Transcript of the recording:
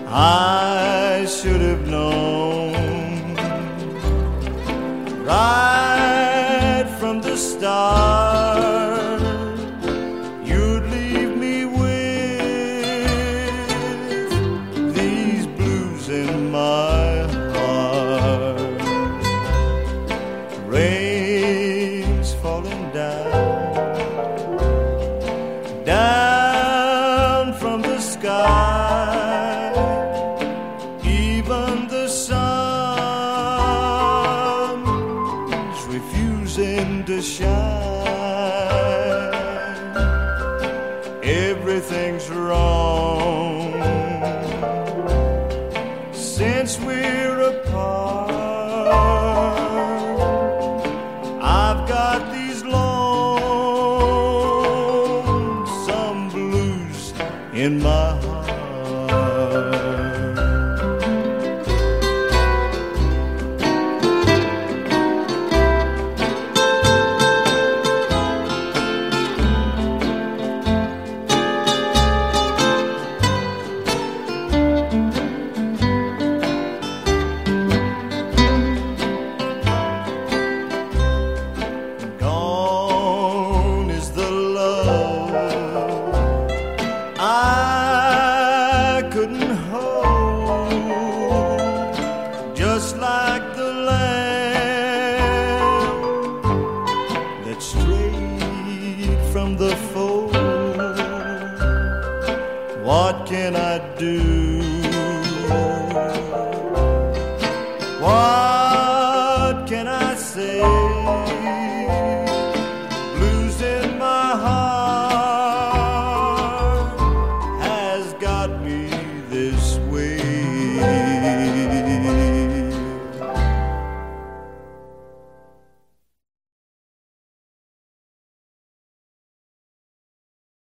I should have known right from the start you'd leave me with these blues in my heart. Rain's falling down from the sky. Even the sun's refusing to shine. Everything's wrong since we're apart. I've got these lonesome blues in my heart. Gone is the love I couldn't hold, just like the lamb that strayed from the fold. What can I do? What can I say? Blues in my heart has got me this way.